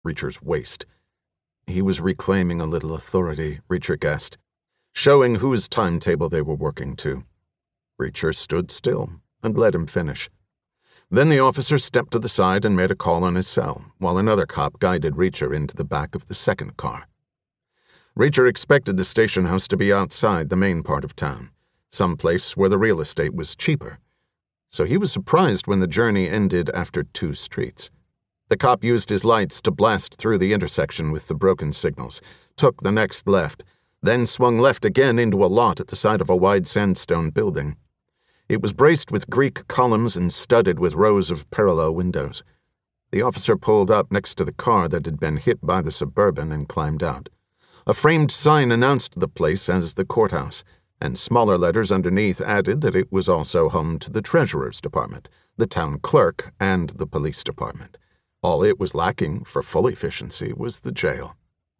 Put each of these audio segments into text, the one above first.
Reacher's waist. He was reclaiming a little authority, Reacher guessed, showing whose timetable they were working to. Reacher stood still and let him finish. Then the officer stepped to the side and made a call on his cell, while another cop guided Reacher into the back of the second car. Reacher expected the station house to be outside the main part of town, someplace where the real estate was cheaper. So he was surprised when the journey ended after 2 streets. The cop used his lights to blast through the intersection with the broken signals, took the next left, then swung left again into a lot at the side of a wide sandstone building. It was braced with Greek columns and studded with rows of parallel windows. The officer pulled up next to the car that had been hit by the Suburban and climbed out. A framed sign announced the place as the courthouse, and smaller letters underneath added that it was also home to the treasurer's department, the town clerk, and the police department. All it was lacking for full efficiency was the jail.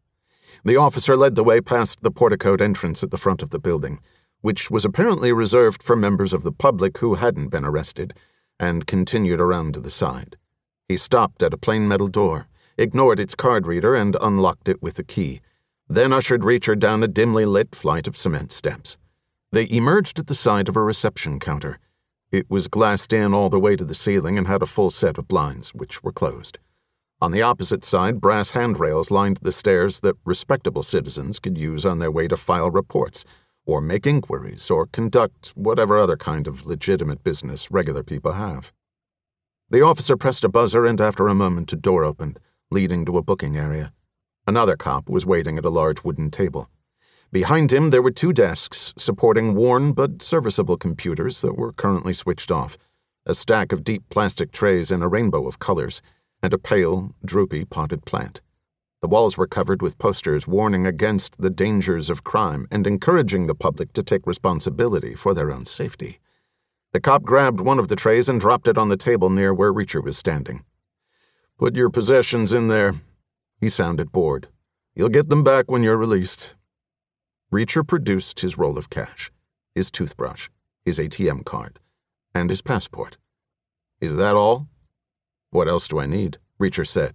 The officer led the way past the porticoed entrance at the front of the building, which was apparently reserved for members of the public who hadn't been arrested, and continued around to the side. He stopped at a plain metal door, ignored its card reader, and unlocked it with a key, then ushered Reacher down a dimly lit flight of cement steps. They emerged at the side of a reception counter. It was glassed in all the way to the ceiling and had a full set of blinds, which were closed. On the opposite side, brass handrails lined the stairs that respectable citizens could use on their way to file reports, or make inquiries, or conduct whatever other kind of legitimate business regular people have. The officer pressed a buzzer, and after a moment a door opened, leading to a booking area. Another cop was waiting at a large wooden table. Behind him there were 2 desks supporting worn but serviceable computers that were currently switched off, a stack of deep plastic trays in a rainbow of colors, and a pale, droopy potted plant. The walls were covered with posters warning against the dangers of crime and encouraging the public to take responsibility for their own safety. The cop grabbed one of the trays and dropped it on the table near where Reacher was standing. "Put your possessions in there." He sounded bored. "You'll get them back when you're released." Reacher produced his roll of cash, his toothbrush, his ATM card, and his passport. "Is that all?" "What else do I need?" Reacher said.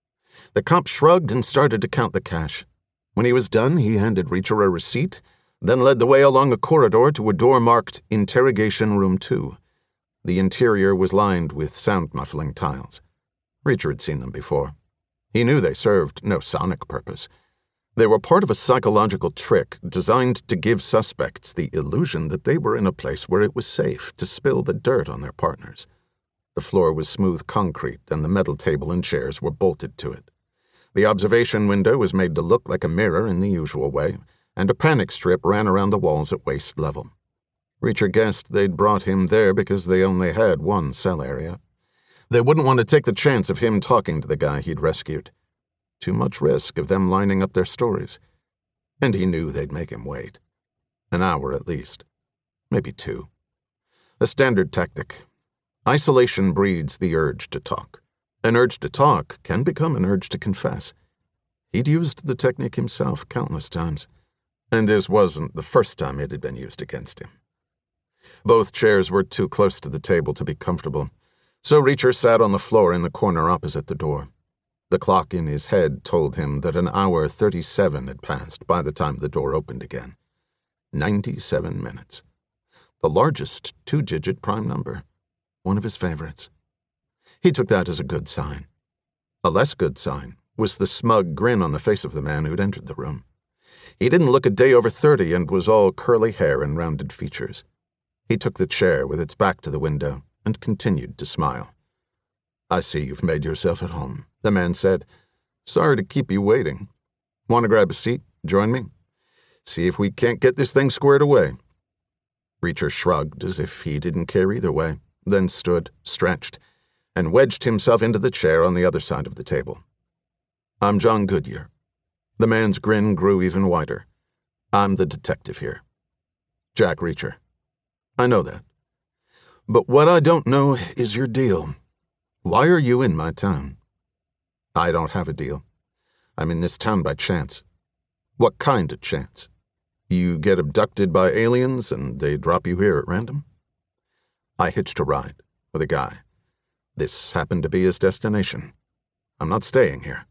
The cop shrugged and started to count the cash. When he was done, he handed Reacher a receipt, then led the way along a corridor to a door marked Interrogation Room 2. The interior was lined with sound-muffling tiles. Reacher had seen them before. He knew they served no sonic purpose. They were part of a psychological trick designed to give suspects the illusion that they were in a place where it was safe to spill the dirt on their partners. The floor was smooth concrete, and the metal table and chairs were bolted to it. The observation window was made to look like a mirror in the usual way, and a panic strip ran around the walls at waist level. Reacher guessed they'd brought him there because they only had one cell area. They wouldn't want to take the chance of him talking to the guy he'd rescued. Too much risk of them lining up their stories. And he knew they'd make him wait. An hour at least. Maybe 2. A standard tactic. Isolation breeds the urge to talk. An urge to talk can become an urge to confess. He'd used the technique himself countless times, and this wasn't the first time it had been used against him. Both chairs were too close to the table to be comfortable, so Reacher sat on the floor in the corner opposite the door. The clock in his head told him that an hour 37 had passed by the time the door opened again. 97 minutes. The largest 2-digit prime number. One of his favorites. He took that as a good sign. A less good sign was the smug grin on the face of the man who'd entered the room. He didn't look a day over 30 and was all curly hair and rounded features. He took the chair with its back to the window and continued to smile. "I see you've made yourself at home," the man said. "Sorry to keep you waiting. Want to grab a seat? Join me? See if we can't get this thing squared away." Reacher shrugged as if he didn't care either way, then stood, stretched, and wedged himself into the chair on the other side of the table. "I'm John Goodyear." The man's grin grew even wider. "I'm the detective here. Jack Reacher." "I know that. But what I don't know is your deal. Why are you in my town?" "I don't have a deal. I'm in this town by chance." "What kind of chance? You get abducted by aliens and they drop you here at random?" "I hitched a ride with a guy. This happened to be his destination. I'm not staying here.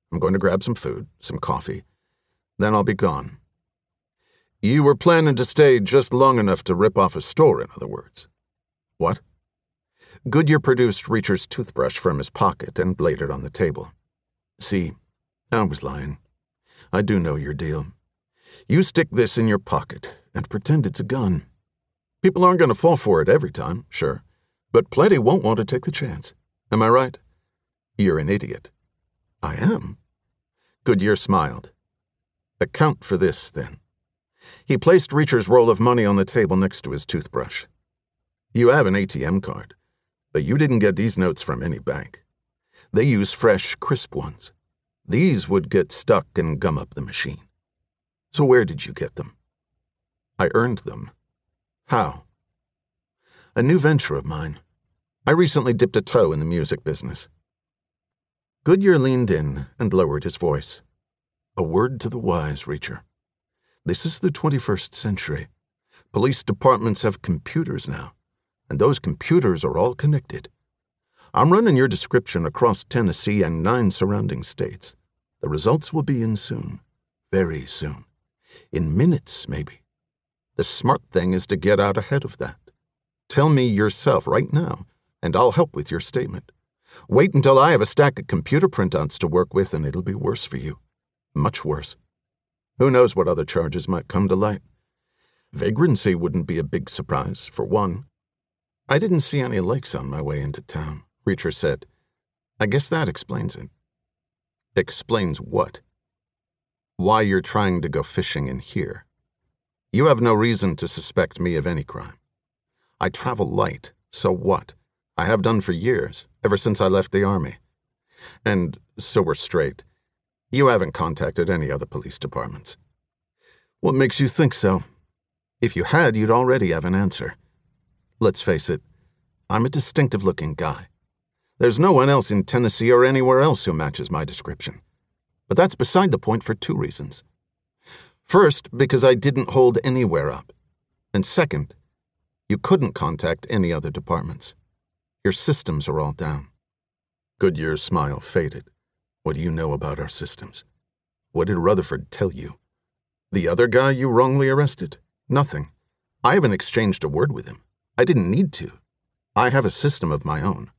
I'm going to grab some food, some coffee. Then I'll be gone. You were planning to stay just long enough to rip off a store, in other words. What? Goodyear produced Reacher's toothbrush from his pocket and laid it on the table. See, I was lying. I do know your deal. You stick this in your pocket and pretend it's a gun. People aren't going to fall for it every time, sure, but plenty won't want to take the chance. Am I right? You're an idiot. I am. Goodyear smiled. Account for this, then. He placed Reacher's roll of money on the table next to his toothbrush. You have an ATM card, but you didn't get these notes from any bank. They use fresh, crisp ones. These would get stuck and gum up the machine. So where did you get them? I earned them. How? A new venture of mine. I recently dipped a toe in the music business. Goodyear leaned in and lowered his voice. A word to the wise, Reacher. This is the 21st century. Police departments have computers now, and those computers are all connected. I'm running your description across Tennessee and 9 surrounding states. The results will be in soon. Very soon. In minutes, maybe. The smart thing is to get out ahead of that. Tell me yourself right now, and I'll help with your statement. Wait until I have a stack of computer printouts to work with, and it'll be worse for you. Much worse. Who knows what other charges might come to light? Vagrancy wouldn't be a big surprise, for one. I didn't see any lakes on my way into town, Reacher said. I guess that explains it. Explains what? Why you're trying to go fishing in here. You have no reason to suspect me of any crime. I travel light, so what? I have done for years, ever since I left the army. And so we're straight. You haven't contacted any other police departments. What makes you think so? If you had, you'd already have an answer. Let's face it, I'm a distinctive-looking guy. There's no one else in Tennessee or anywhere else who matches my description. But that's beside the point for 2 reasons. First, because I didn't hold anywhere up. And second, you couldn't contact any other departments. Your systems are all down. Goodyear's smile faded. What do you know about our systems? What did Rutherford tell you? The other guy you wrongly arrested? Nothing. I haven't exchanged a word with him. I didn't need to. I have a system of my own.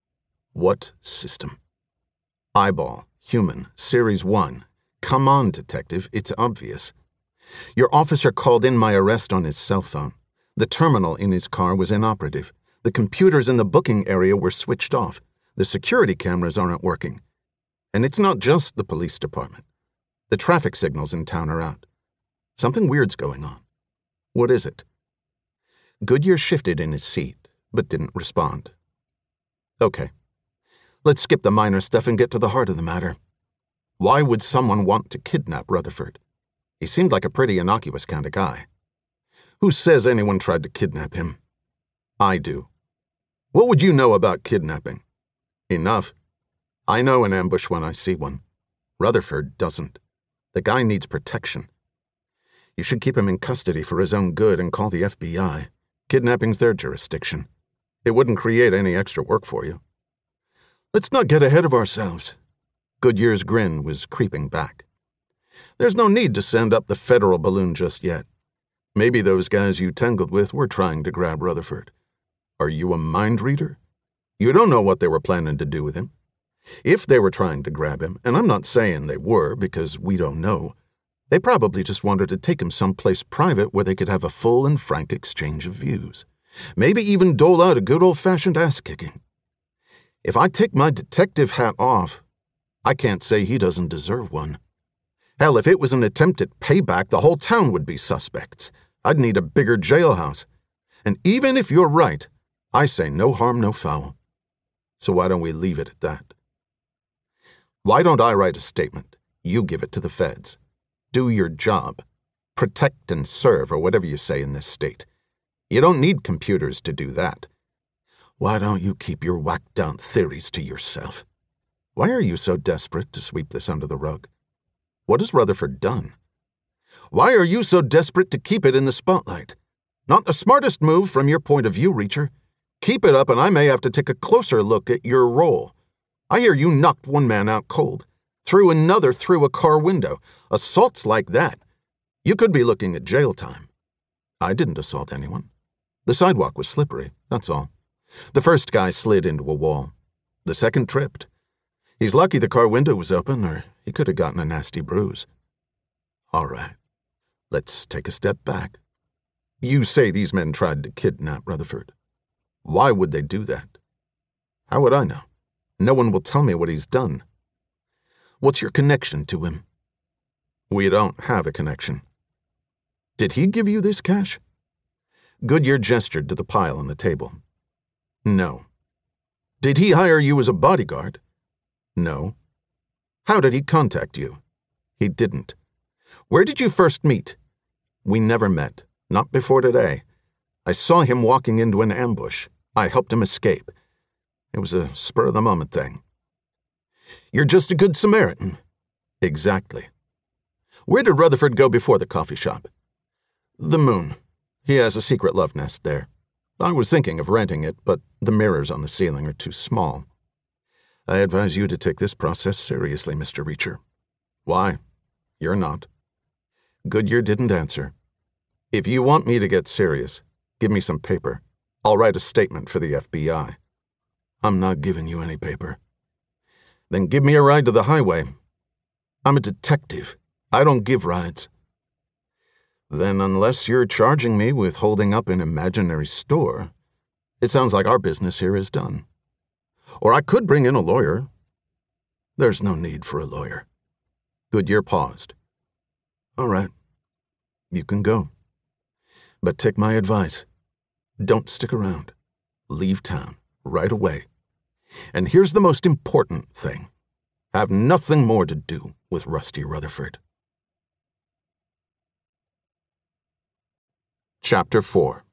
What system? Eyeball, human, Series 1. Come on, detective, it's obvious. Your officer called in my arrest on his cell phone. The terminal in his car was inoperative. The computers in the booking area were switched off. The security cameras aren't working. And it's not just the police department. The traffic signals in town are out. Something weird's going on. What is it? Goodyear shifted in his seat, but didn't respond. Okay. Let's skip the minor stuff and get to the heart of the matter. Why would someone want to kidnap Rutherford? He seemed like a pretty innocuous kind of guy. Who says anyone tried to kidnap him? I do. What would you know about kidnapping? Enough. I know an ambush when I see one. Rutherford doesn't. The guy needs protection. You should keep him in custody for his own good and call the FBI. Kidnapping's their jurisdiction. It wouldn't create any extra work for you. Let's not get ahead of ourselves. Goodyear's grin was creeping back. There's no need to send up the federal balloon just yet. Maybe those guys you tangled with were trying to grab Rutherford. Are you a mind reader? You don't know what they were planning to do with him. If they were trying to grab him, and I'm not saying they were because we don't know, they probably just wanted to take him someplace private where they could have a full and frank exchange of views. Maybe even dole out a good old-fashioned ass-kicking. If I take my detective hat off, I can't say he doesn't deserve one. Hell, if it was an attempt at payback, the whole town would be suspects. I'd need a bigger jailhouse. And even if you're right, I say no harm, no foul. So why don't we leave it at that? Why don't I write a statement? You give it to the feds. Do your job. Protect and serve, or whatever you say in this state. You don't need computers to do that. Why don't you keep your whacked-out theories to yourself? Why are you so desperate to sweep this under the rug? What has Rutherford done? Why are you so desperate to keep it in the spotlight? Not the smartest move from your point of view, Reacher. Keep it up and I may have to take a closer look at your role. I hear you knocked one man out cold. Threw another through a car window. Assaults like that. You could be looking at jail time. I didn't assault anyone. The sidewalk was slippery, that's all. The first guy slid into a wall. The second tripped. He's lucky the car window was open, or he could have gotten a nasty bruise. All right, let's take a step back. You say these men tried to kidnap Rutherford. Why would they do that? How would I know? No one will tell me what he's done. What's your connection to him? We don't have a connection. Did he give you this cash? Goodyear gestured to the pile on the table. No. Did he hire you as a bodyguard? No. How did he contact you? He didn't. Where did you first meet? We never met, not before today. I saw him walking into an ambush. I helped him escape. It was a spur-of-the-moment thing. You're just a good Samaritan. Exactly. Where did Rutherford go before the coffee shop? The Moon. He has a secret love nest there. I was thinking of renting it, but the mirrors on the ceiling are too small. I advise you to take this process seriously, Mr. Reacher. Why? You're not. Goodyear didn't answer. If you want me to get serious, give me some paper. I'll write a statement for the FBI. I'm not giving you any paper. Then give me a ride to the highway. I'm a detective. I don't give rides. Then unless you're charging me with holding up an imaginary store, it sounds like our business here is done. Or I could bring in a lawyer. There's no need for a lawyer. Goodyear paused. All right. You can go. But take my advice. Don't stick around. Leave town right away. And here's the most important thing. Have nothing more to do with Rusty Rutherford. Chapter 4.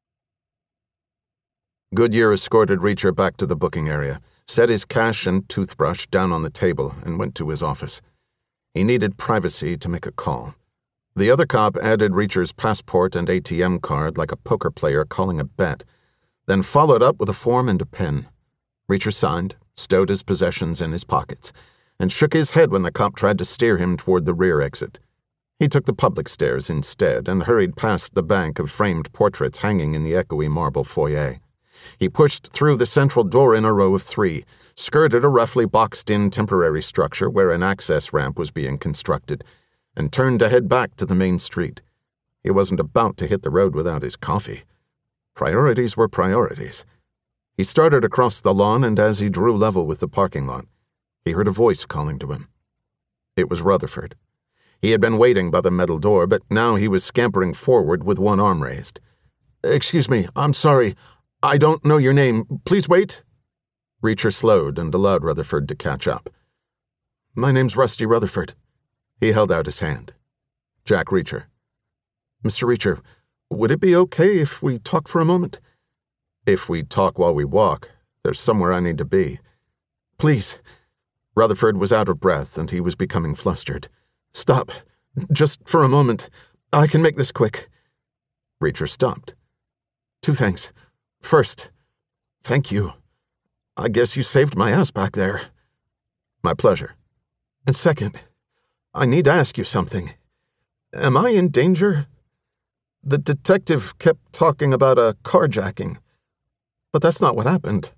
Goodyear escorted Reacher back to the booking area, set his cash and toothbrush down on the table, and went to his office. He needed privacy to make a call. The other cop added Reacher's passport and ATM card like a poker player calling a bet, then followed up with a form and a pen. Reacher signed, stowed his possessions in his pockets, and shook his head when the cop tried to steer him toward the rear exit. He took the public stairs instead and hurried past the bank of framed portraits hanging in the echoey marble foyer. He pushed through the central door in a row of 3, skirted a roughly boxed-in temporary structure where an access ramp was being constructed, and turned to head back to the main street. He wasn't about to hit the road without his coffee. Priorities were priorities. He started across the lawn, and as he drew level with the parking lot, he heard a voice calling to him. It was Rutherford. He had been waiting by the metal door, but now he was scampering forward with one arm raised. "Excuse me, I'm sorry. I don't know your name. Please wait." Reacher slowed and allowed Rutherford to catch up. "My name's Rusty Rutherford." He held out his hand. Jack Reacher. "Mr. Reacher, would it be okay if we talk for a moment?" "If we talk while we walk, there's somewhere I need to be." "Please." Rutherford was out of breath, and he was becoming flustered. "Stop. Just for a moment. I can make this quick." Reacher stopped. "2 things. First, thank you. I guess you saved my ass back there." "My pleasure." "And second, I need to ask you something. Am I in danger? The detective kept talking about a carjacking, but that's not what happened.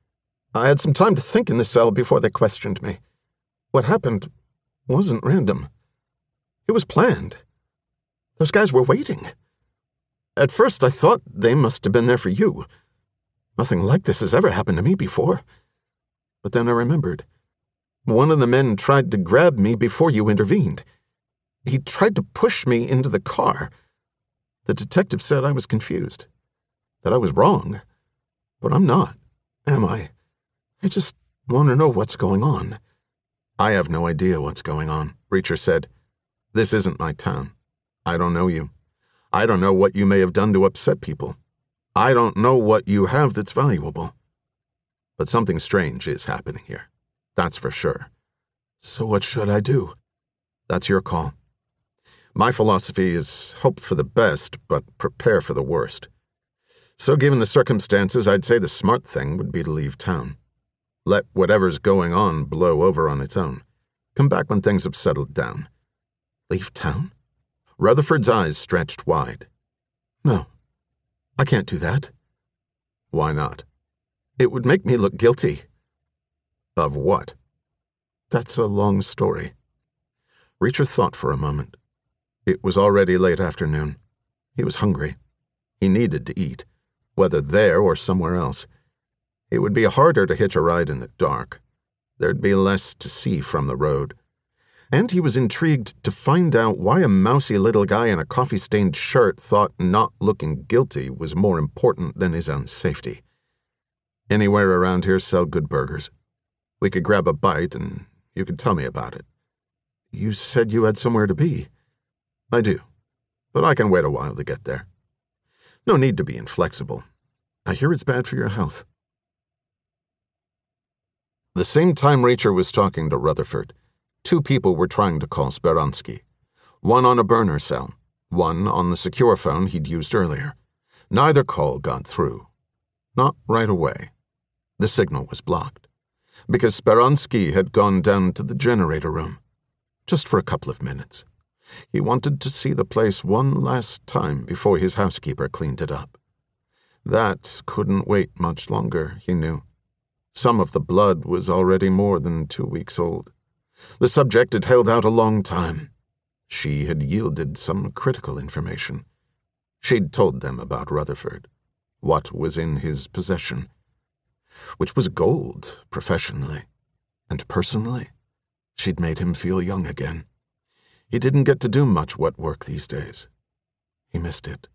I had some time to think in the cell before they questioned me. What happened wasn't random. It was planned. Those guys were waiting. At first I thought they must have been there for you. Nothing like this has ever happened to me before. But then I remembered. One of the men tried to grab me before you intervened. He tried to push me into the car. The detective said I was confused, that I was wrong. But I'm not, am I? I just want to know what's going on." "I have no idea what's going on," Reacher said. "This isn't my town. I don't know you. I don't know what you may have done to upset people. I don't know what you have that's valuable. But something strange is happening here. That's for sure. So what should I do?" "That's your call. My philosophy is hope for the best, but prepare for the worst. So given the circumstances, I'd say the smart thing would be to leave town. Let whatever's going on blow over on its own. Come back when things have settled down." "Leave town?" Rutherford's eyes stretched wide. "No, I can't do that." "Why not?" "It would make me look guilty." "Of what?" "That's a long story." Reacher thought for a moment. It was already late afternoon. He was hungry. He needed to eat, whether there or somewhere else. It would be harder to hitch a ride in the dark. There'd be less to see from the road. And he was intrigued to find out why a mousy little guy in a coffee-stained shirt thought not looking guilty was more important than his own safety. "Anywhere around here sell good burgers. We could grab a bite and you could tell me about it." "You said you had somewhere to be." "I do, but I can wait a while to get there. No need to be inflexible. I hear it's bad for your health." The same time Reacher was talking to Rutherford, two people were trying to call Speransky. One on a burner cell, one on the secure phone he'd used earlier. Neither call got through. Not right away. The signal was blocked, because Speransky had gone down to the generator room, just for a couple of minutes. He wanted to see the place one last time before his housekeeper cleaned it up. That couldn't wait much longer, he knew. Some of the blood was already more than 2 weeks old. The subject had held out a long time. She had yielded some critical information. She'd told them about Rutherford, what was in his possession, which was gold professionally, and personally, she'd made him feel young again. He didn't get to do much wet work these days. He missed it.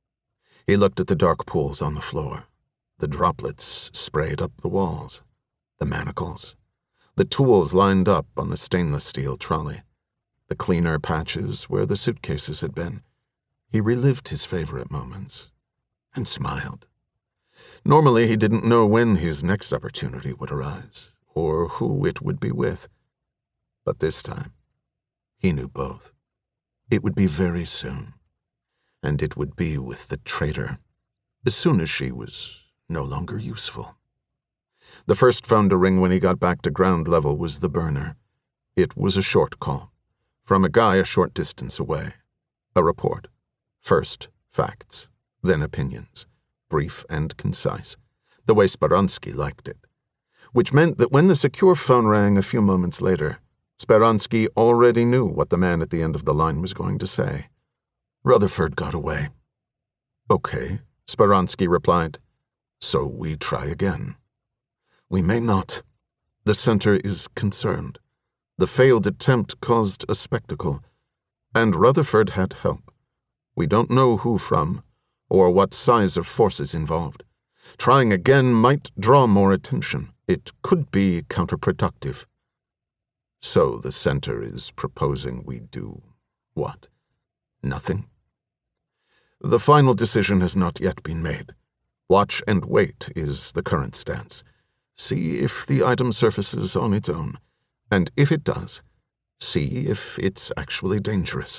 He looked at the dark pools on the floor. The droplets sprayed up the walls, the manacles, the tools lined up on the stainless steel trolley, the cleaner patches where the suitcases had been. He relived his favorite moments and smiled. Normally he didn't know when his next opportunity would arise, or who it would be with. But this time, he knew both. It would be very soon, and it would be with the traitor, as soon as she was no longer useful. The first phone to ring when he got back to ground level was the burner. It was a short call, from a guy a short distance away. A report. First, facts, then opinions, brief and concise, the way Speransky liked it. Which meant that when the secure phone rang a few moments later, Speransky already knew what the man at the end of the line was going to say. Rutherford got away. "Okay," Speransky replied. "So we try again." "We may not. The center is concerned. The failed attempt caused a spectacle, and Rutherford had help. We don't know who from, or what size of forces involved. Trying again might draw more attention. It could be counterproductive." "So the center is proposing we do what? Nothing?" "The final decision has not yet been made. Watch and wait is the current stance. See if the item surfaces on its own, and if it does, see if it's actually dangerous."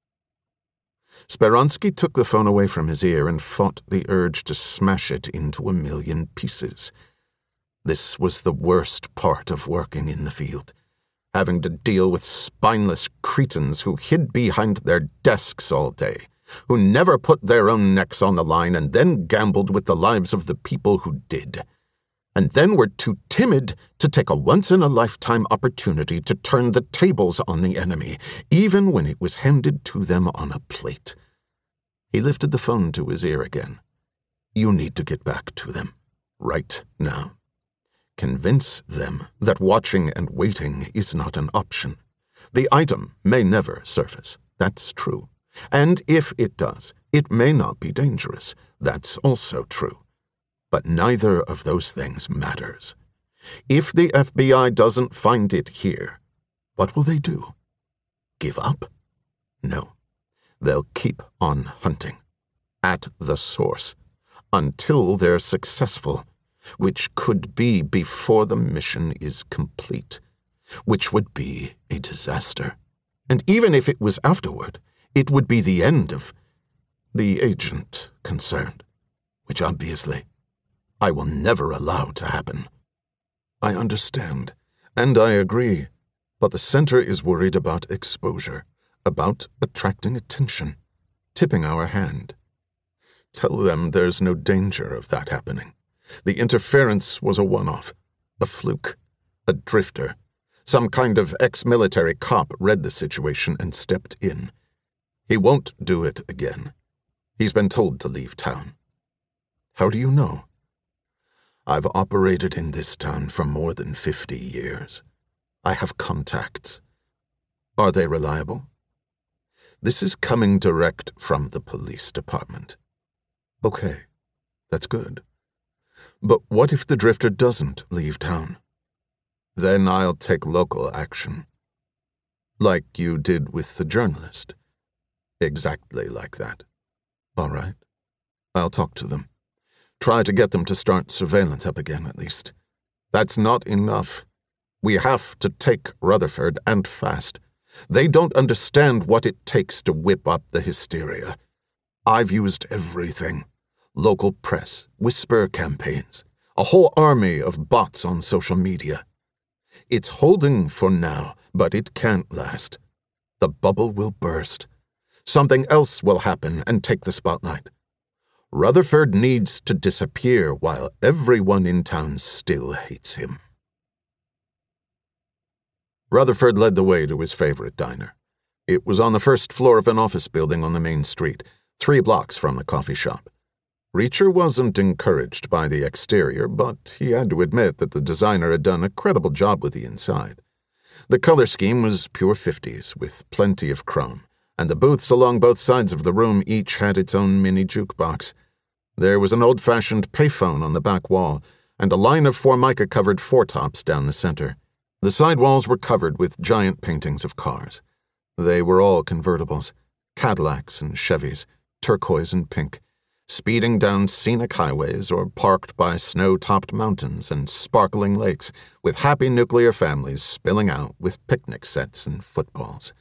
Speransky took the phone away from his ear and fought the urge to smash it into a million pieces. This was the worst part of working in the field, having to deal with spineless cretins who hid behind their desks all day, who never put their own necks on the line and then gambled with the lives of the people who did, and then were too timid to take a once-in-a-lifetime opportunity to turn the tables on the enemy, even when it was handed to them on a plate. He lifted the phone to his ear again. "You need to get back to them, right now. Convince them that watching and waiting is not an option. The item may never surface, that's true. And if it does, it may not be dangerous, that's also true. But neither of those things matters. If the FBI doesn't find it here, what will they do? Give up? No. They'll keep on hunting. At the source. Until they're successful. Which could be before the mission is complete. Which would be a disaster. And even if it was afterward, it would be the end of the agent concerned. Which obviously I will never allow to happen." "I understand, and I agree. But the center is worried about exposure, about attracting attention, tipping our hand. Tell them there's no danger of that happening. The interference was a one-off, a fluke, a drifter. Some kind of ex-military cop read the situation and stepped in. He won't do it again. He's been told to leave town. How do you know? I've operated in this town for more than 50 years. I have contacts. Are they reliable? This is coming direct from the police department. Okay, that's good. But what if the drifter doesn't leave town? Then I'll take local action. Like you did with the journalist. Exactly like that. All right. I'll talk to them. Try to get them to start surveillance up again, at least. That's not enough. We have to take Rutherford, and fast. They don't understand what it takes to whip up the hysteria. I've used everything. Local press, whisper campaigns, a whole army of bots on social media. It's holding for now, but it can't last. The bubble will burst. Something else will happen and take the spotlight. Rutherford needs to disappear while everyone in town still hates him. Rutherford led the way to his favorite diner. It was on the first floor of an office building on the main street, 3 blocks from the coffee shop. Reacher wasn't encouraged by the exterior, but he had to admit that the designer had done a credible job with the inside. The color scheme was pure 50s, with plenty of chrome, and the booths along both sides of the room each had its own mini jukebox. There was an old-fashioned payphone on the back wall, and a line of Formica-covered four-tops down the center. The side walls were covered with giant paintings of cars. They were all convertibles, Cadillacs and Chevys, turquoise and pink, speeding down scenic highways or parked by snow-topped mountains and sparkling lakes, with happy nuclear families spilling out with picnic sets and footballs.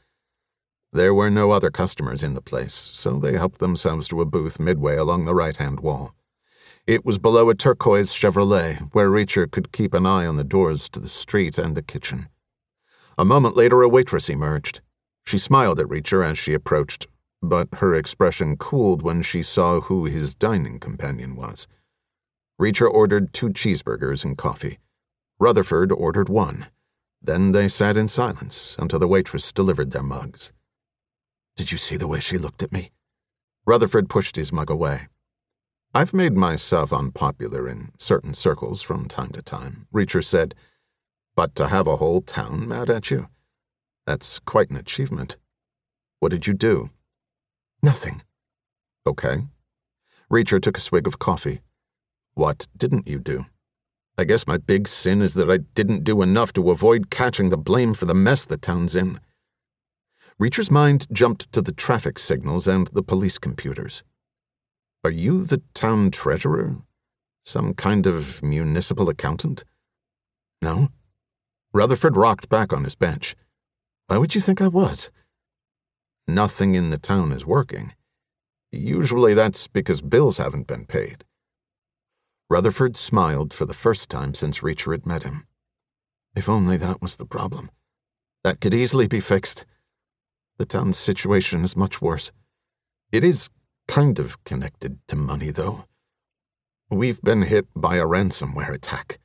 There were no other customers in the place, so they helped themselves to a booth midway along the right-hand wall. It was below a turquoise Chevrolet, where Reacher could keep an eye on the doors to the street and the kitchen. A moment later, a waitress emerged. She smiled at Reacher as she approached, but her expression cooled when she saw who his dining companion was. Reacher ordered 2 cheeseburgers and coffee. Rutherford ordered 1. Then they sat in silence until the waitress delivered their mugs. "Did you see the way she looked at me?" Rutherford pushed his mug away. "I've made myself unpopular in certain circles from time to time," Reacher said. "But to have a whole town mad at you? That's quite an achievement. What did you do?" "Nothing." "Okay." Reacher took a swig of coffee. "What didn't you do?" "I guess my big sin is that I didn't do enough to avoid catching the blame for the mess the town's in." Reacher's mind jumped to the traffic signals and the police computers. "Are you the town treasurer? Some kind of municipal accountant?" "No." Rutherford rocked back on his bench. "Why would you think I was?" "Nothing in the town is working. Usually that's because bills haven't been paid." Rutherford smiled for the first time since Reacher had met him. If only that was the problem. That could easily be fixed. The town's situation is much worse. It is kind of connected to money, though. We've been hit by a ransomware attack.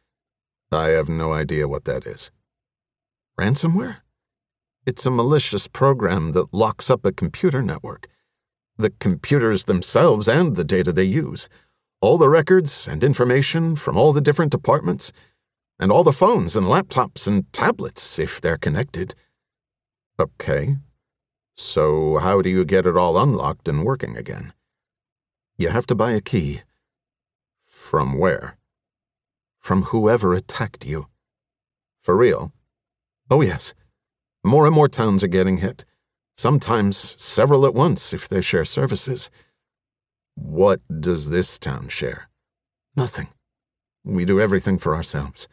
I have no idea what that is. Ransomware? It's a malicious program that locks up a computer network. The computers themselves and the data they use. All the records and information from all the different departments. And all the phones and laptops and tablets, if they're connected. Okay. So how do you get it all unlocked and working again? You have to buy a key. From where? From whoever attacked you. For real? Oh, yes. More and more towns are getting hit. Sometimes several at once if they share services. What does this town share? Nothing. We do everything for ourselves.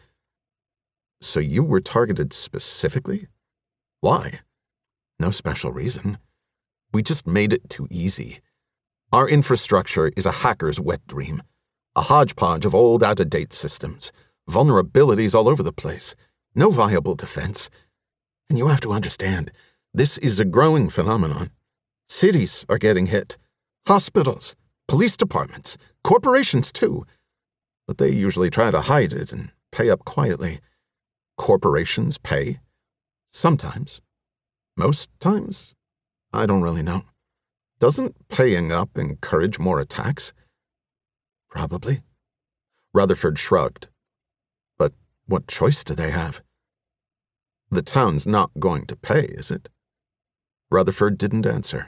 So you were targeted specifically? Why? No special reason. We just made it too easy. Our infrastructure is a hacker's wet dream. A hodgepodge of old, out-of-date systems. Vulnerabilities all over the place. No viable defense. And you have to understand, this is a growing phenomenon. Cities are getting hit. Hospitals, police departments, corporations too. But they usually try to hide it and pay up quietly. Corporations pay? Sometimes. Most times? I don't really know. Doesn't paying up encourage more attacks? Probably. Rutherford shrugged. But what choice do they have? The town's not going to pay, is it? Rutherford didn't answer.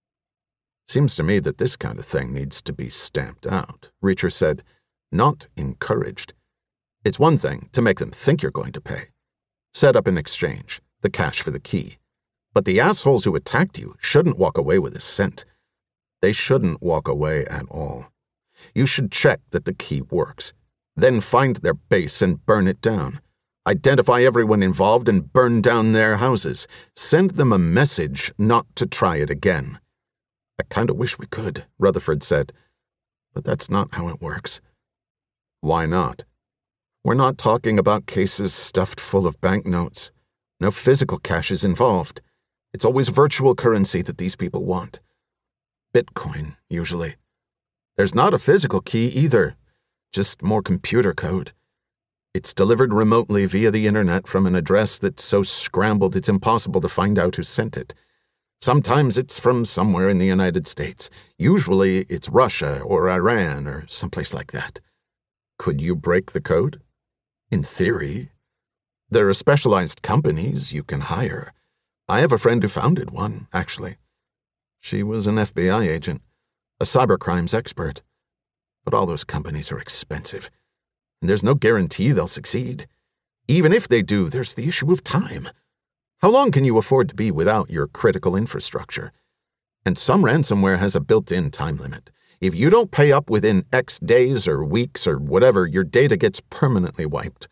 Seems to me that this kind of thing needs to be stamped out, Reacher said, not encouraged. It's one thing to make them think you're going to pay. Set up an exchange, the cash for the key. But the assholes who attacked you shouldn't walk away with a cent. They shouldn't walk away at all. You should check that the key works. Then find their base and burn it down. Identify everyone involved and burn down their houses. Send them a message not to try it again. I kind of wish we could, Rutherford said. But that's not how it works. Why not? We're not talking about cases stuffed full of banknotes. No physical cash is involved. It's always virtual currency that these people want. Bitcoin, usually. There's not a physical key either, just more computer code. It's delivered remotely via the internet from an address that's so scrambled it's impossible to find out who sent it. Sometimes it's from somewhere in the United States. Usually it's Russia or Iran or someplace like that. Could you break the code? In theory. There are specialized companies you can hire. I have a friend who founded one, actually. She was an FBI agent, a cybercrimes expert. But all those companies are expensive, and there's no guarantee they'll succeed. Even if they do, there's the issue of time. How long can you afford to be without your critical infrastructure? And some ransomware has a built-in time limit. If you don't pay up within X days or weeks or whatever, your data gets permanently wiped.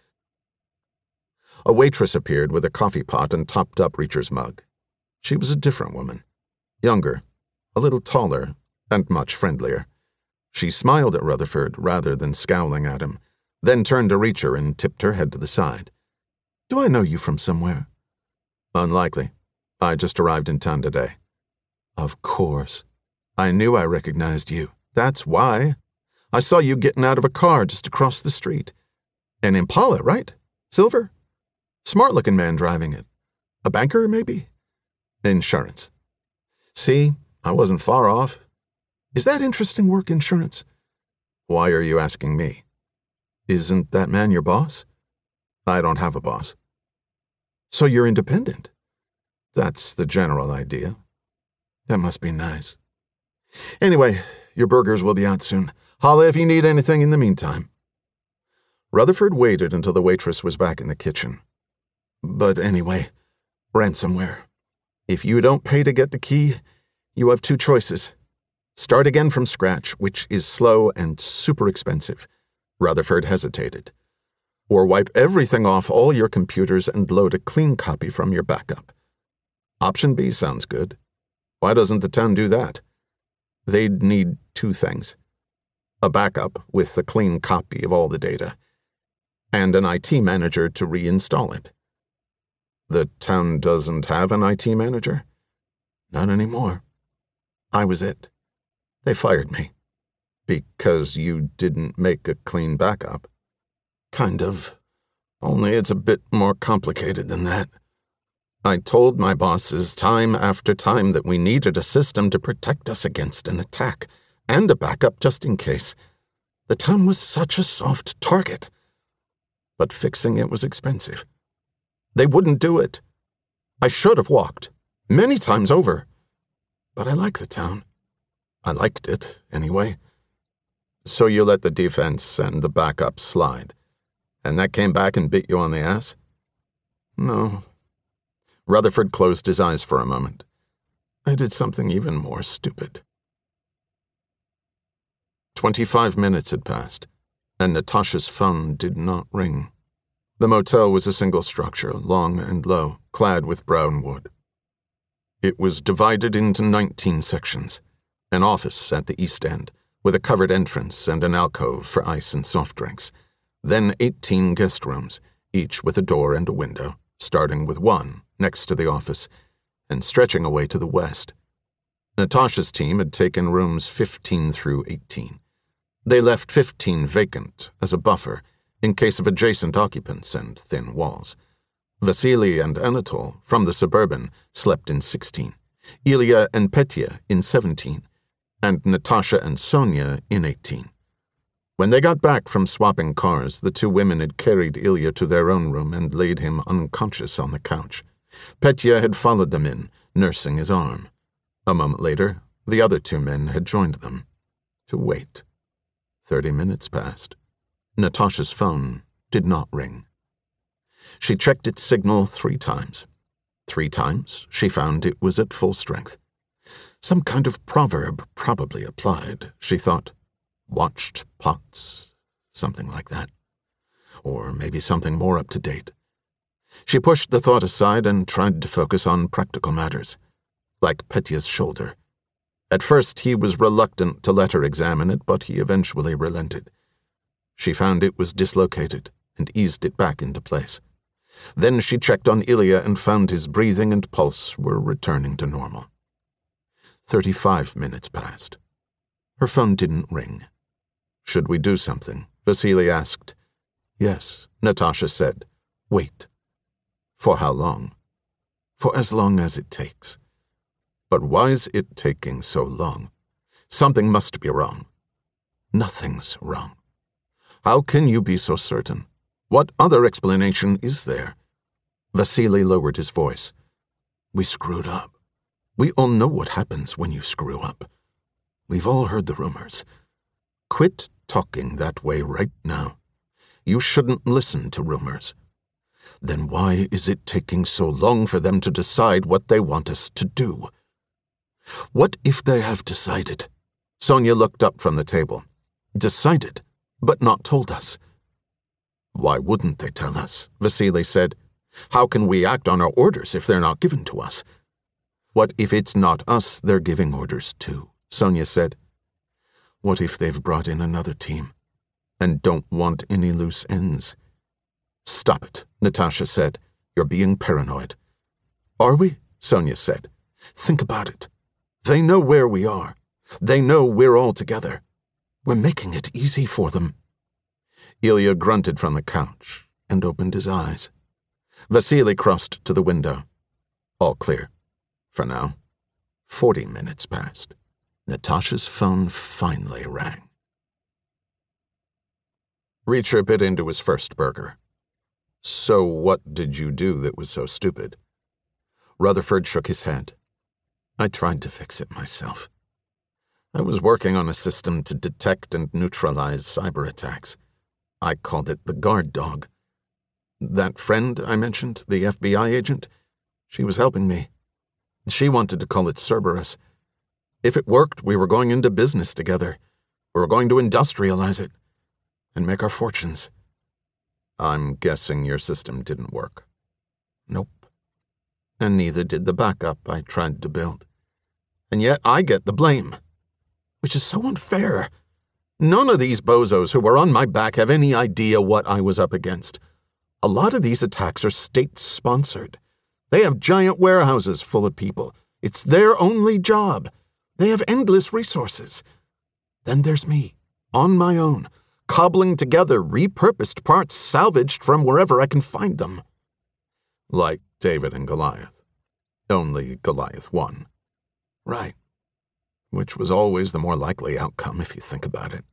A waitress appeared with a coffee pot and topped up Reacher's mug. She was a different woman. Younger, a little taller, and much friendlier. She smiled at Rutherford rather than scowling at him, then turned to Reacher and tipped her head to the side. Do I know you from somewhere? Unlikely. I just arrived in town today. Of course. I knew I recognized you. That's why. I saw you getting out of a car just across the street. An Impala, right? Silver? Smart-looking man driving it. A banker, maybe? Insurance. See, I wasn't far off. Is that interesting work, insurance? Why are you asking me? Isn't that man your boss? I don't have a boss. So you're independent? That's the general idea. That must be nice. Anyway, your burgers will be out soon. Holla if you need anything in the meantime. Rutherford waited until the waitress was back in the kitchen. But anyway, ransomware. If you don't pay to get the key, you have two choices. Start again from scratch, which is slow and super expensive. Rutherford hesitated. Or wipe everything off all your computers and load a clean copy from your backup. Option B sounds good. Why doesn't the town do that? They'd need two things. A backup with a clean copy of all the data, and an IT manager to reinstall it. The town doesn't have an IT manager? Not anymore. I was it. They fired me. Because you didn't make a clean backup. Kind of. Only it's a bit more complicated than that. I told my bosses time after time that we needed a system to protect us against an attack, and a backup just in case. The town was such a soft target. But fixing it was expensive. They wouldn't do it. I should have walked, many times over. But I like the town. I liked it, anyway. So you let the defense and the backup slide, and that came back and bit you on the ass? No. Rutherford closed his eyes for a moment. I did something even more stupid. 25 minutes had passed, and Natasha's phone did not ring. The motel was a single structure, long and low, clad with brown wood. It was divided into 19 sections, an office at the east end, with a covered entrance and an alcove for ice and soft drinks, then 18 guest rooms, each with a door and a window, starting with 1 next to the office and stretching away to the west. Natasha's team had taken rooms 15 through 18. They left 15 vacant as a buffer in case of adjacent occupants and thin walls. Vasily and Anatol, from the Suburban, slept in 16, Ilya and Petya in 17, and Natasha and Sonia in 18. When they got back from swapping cars, the 2 women had carried Ilya to their own room and laid him unconscious on the couch. Petya had followed them in, nursing his arm. A moment later, the other 2 men had joined them. To wait. 30 minutes passed. Natasha's phone did not ring. She checked its signal 3 times. 3 times, she found it was at full strength. Some kind of proverb probably applied, she thought. Watched pots, something like that. Or maybe something more up-to-date. She pushed the thought aside and tried to focus on practical matters, like Petya's shoulder. At first he was reluctant to let her examine it, but he eventually relented. She found it was dislocated and eased it back into place. Then she checked on Ilya and found his breathing and pulse were returning to normal. 35 minutes passed. Her phone didn't ring. Should we do something? Vasily asked. Yes, Natasha said. Wait. For how long? For as long as it takes. But why's it taking so long? Something must be wrong. Nothing's wrong. How can you be so certain? What other explanation is there? Vasily lowered his voice. We screwed up. We all know what happens when you screw up. We've all heard the rumors. Quit talking that way right now. You shouldn't listen to rumors. Then why is it taking so long for them to decide what they want us to do? What if they have decided? Sonia looked up from the table. Decided, but not told us. Why wouldn't they tell us? Vasily said. How can we act on our orders if they're not given to us? What if it's not us they're giving orders to? Sonia said. What if they've brought in another team and don't want any loose ends? Stop it, Natasha said. You're being paranoid. Are we? Sonia said. Think about it. They know where we are. They know we're all together. We're making it easy for them. Ilya grunted from the couch and opened his eyes. Vasily crossed to the window. All clear. For now. 40 minutes passed. Natasha's phone finally rang. Reacher bit into his first burger. So what did you do that was so stupid? Rutherford shook his head. I tried to fix it myself. I was working on a system to detect and neutralize cyber attacks. I called it the guard dog. That friend I mentioned, the FBI agent, she was helping me. She wanted to call it Cerberus. If it worked, we were going into business together. We were going to industrialize it and make our fortunes. I'm guessing your system didn't work. Nope. And neither did the backup I tried to build. And yet I get the blame, which is so unfair. None of these bozos who were on my back have any idea what I was up against. A lot of these attacks are state-sponsored. They have giant warehouses full of people. It's their only job. They have endless resources. Then there's me, on my own, cobbling together repurposed parts salvaged from wherever I can find them. Like David and Goliath. Only Goliath won. Right. Which was always the more likely outcome if you think about it.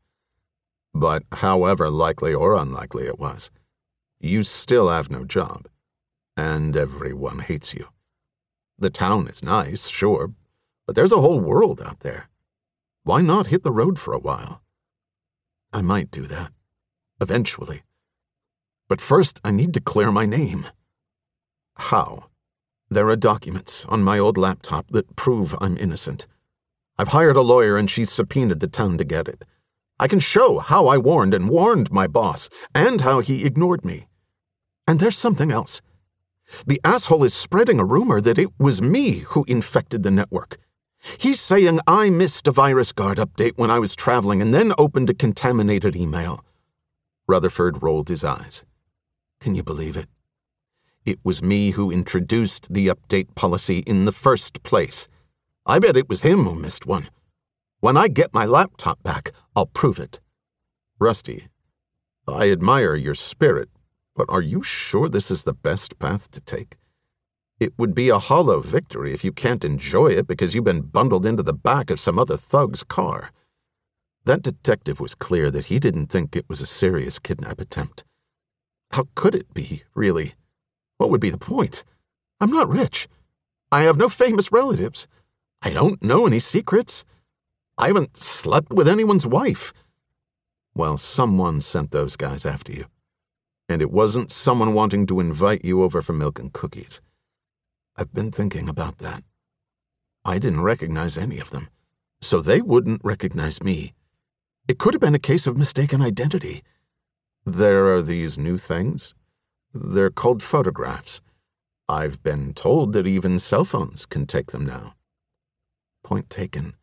But however likely or unlikely it was, you still have no job, and everyone hates you. The town is nice, sure, but there's a whole world out there. Why not hit the road for a while? I might do that, eventually. But first I need to clear my name. How? There are documents on my old laptop that prove I'm innocent. I've hired a lawyer and she's subpoenaed the town to get it. I can show how I warned my boss, and how he ignored me. And there's something else. The asshole is spreading a rumor that it was me who infected the network. He's saying I missed a virus guard update when I was traveling and then opened a contaminated email. Rutherford rolled his eyes. Can you believe it? It was me who introduced the update policy in the first place. I bet it was him who missed one. When I get my laptop back, I'll prove it. Rusty, I admire your spirit, but are you sure this is the best path to take? It would be a hollow victory if you can't enjoy it because you've been bundled into the back of some other thug's car. That detective was clear that he didn't think it was a serious kidnap attempt. How could it be, really? What would be the point? I'm not rich. I have no famous relatives. I don't know any secrets. I haven't slept with anyone's wife. Well, someone sent those guys after you. And it wasn't someone wanting to invite you over for milk and cookies. I've been thinking about that. I didn't recognize any of them, so they wouldn't recognize me. It could have been a case of mistaken identity. There are these new things. They're called photographs. I've been told that even cell phones can take them now. Point taken.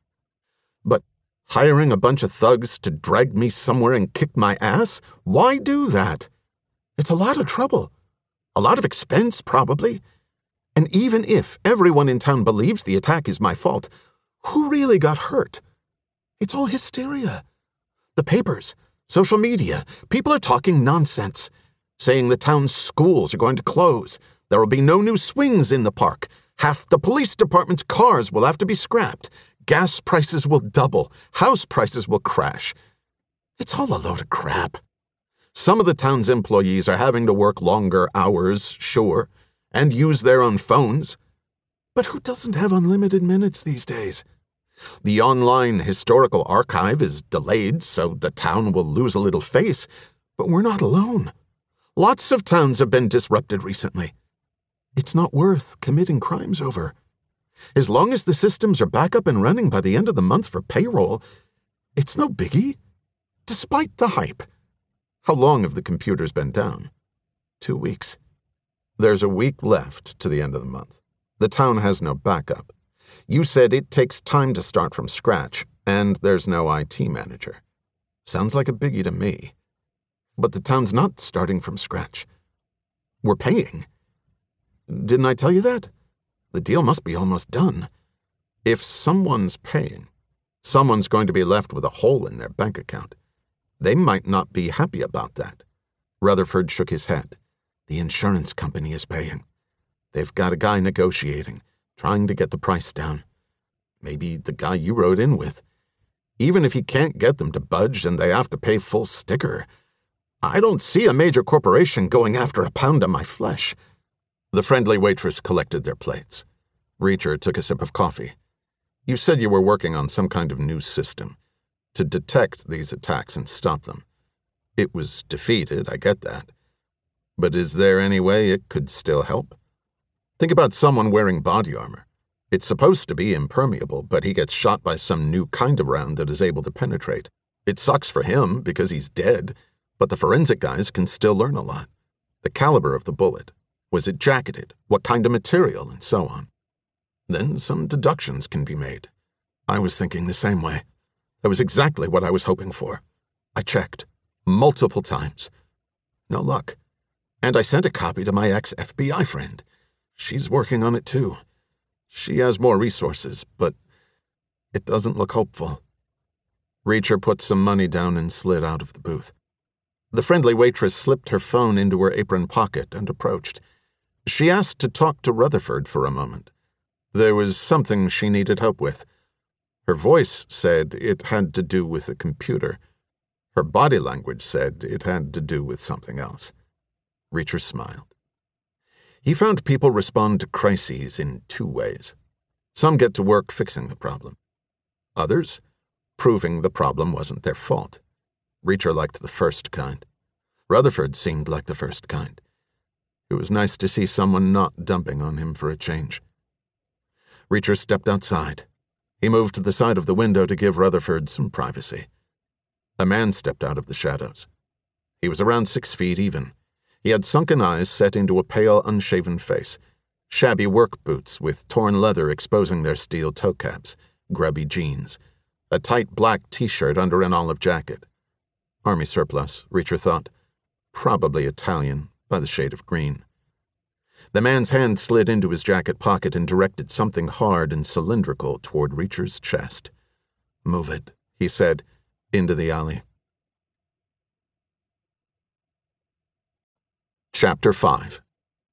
But hiring a bunch of thugs to drag me somewhere and kick my ass? Why do that? It's a lot of trouble. A lot of expense, probably. And even if everyone in town believes the attack is my fault, who really got hurt? It's all hysteria. The papers, social media, people are talking nonsense, saying the town's schools are going to close. There will be no new swings in the park. Half the police department's cars will have to be scrapped. Gas prices will double. House prices will crash. It's all a load of crap. Some of the town's employees are having to work longer hours, sure, and use their own phones. But who doesn't have unlimited minutes these days? The online historical archive is delayed, so the town will lose a little face, but we're not alone. Lots of towns have been disrupted recently. It's not worth committing crimes over. As long as the systems are back up and running by the end of the month for payroll, it's no biggie. Despite the hype. How long have the computers been down? 2 weeks. There's a week left to the end of the month. The town has no backup. You said it takes time to start from scratch, and there's no IT manager. Sounds like a biggie to me. But the town's not starting from scratch. We're paying. Didn't I tell you that? The deal must be almost done. If someone's paying, someone's going to be left with a hole in their bank account. They might not be happy about that. Rutherford shook his head. The insurance company is paying. They've got a guy negotiating, trying to get the price down. Maybe the guy you rode in with. Even if he can't get them to budge and they have to pay full sticker, I don't see a major corporation going after a pound of my flesh. The friendly waitress collected their plates. Reacher took a sip of coffee. You said you were working on some kind of new system to detect these attacks and stop them. It was defeated, I get that. But is there any way it could still help? Think about someone wearing body armor. It's supposed to be impermeable, but he gets shot by some new kind of round that is able to penetrate. It sucks for him because he's dead, but the forensic guys can still learn a lot. The caliber of the bullet. Was it jacketed? What kind of material? And so on. Then some deductions can be made. I was thinking the same way. That was exactly what I was hoping for. I checked. Multiple times. No luck. And I sent a copy to my ex-FBI friend. She's working on it too. She has more resources, but it doesn't look hopeful. Reacher put some money down and slid out of the booth. The friendly waitress slipped her phone into her apron pocket and approached. She asked to talk to Rutherford for a moment. There was something she needed help with. Her voice said it had to do with a computer. Her body language said it had to do with something else. Reacher smiled. He found people respond to crises in 2 ways. Some get to work fixing the problem. Others, proving the problem wasn't their fault. Reacher liked the first kind. Rutherford seemed like the first kind. It was nice to see someone not dumping on him for a change. Reacher stepped outside. He moved to the side of the window to give Rutherford some privacy. A man stepped out of the shadows. He was around 6 feet even. He had sunken eyes set into a pale, unshaven face, shabby work boots with torn leather exposing their steel toe caps, grubby jeans, a tight black T-shirt under an olive jacket. Army surplus, Reacher thought. Probably Italian, by the shade of green. The man's hand slid into his jacket pocket and directed something hard and cylindrical toward Reacher's chest. "Move it," he said, into the alley. Chapter 5.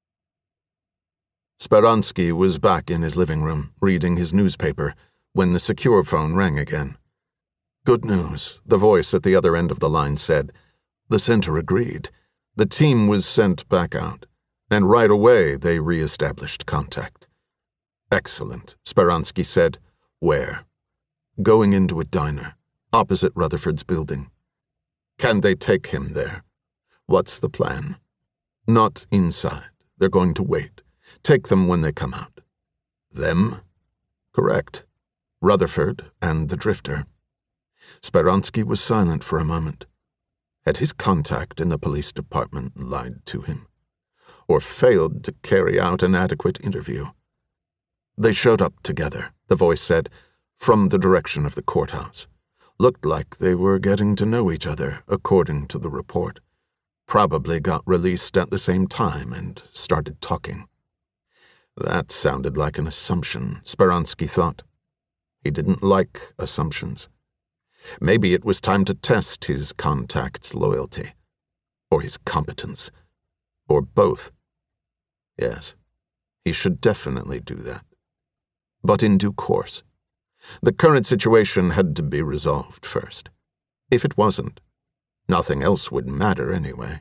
Speransky was back in his living room, reading his newspaper, when the secure phone rang again. "Good news," the voice at the other end of the line said. "The center agreed. The team was sent back out, and right away they re-established contact." "Excellent," Speransky said. "Where?" "Going into a diner, opposite Rutherford's building." "Can they take him there?" "What's the plan?" "Not inside. They're going to wait. Take them when they come out." "Them?" "Correct. Rutherford and the Drifter." Speransky was silent for a moment. Had his contact in the police department lied to him? Or failed to carry out an adequate interview? "They showed up together," the voice said, from the direction of the courthouse. "Looked like they were getting to know each other, according to the report. Probably got released at the same time and started talking." That sounded like an assumption, Speransky thought. He didn't like assumptions. Maybe it was time to test his contact's loyalty. Or his competence. Or both. Yes, he should definitely do that. But in due course. The current situation had to be resolved first. If it wasn't, nothing else would matter anyway.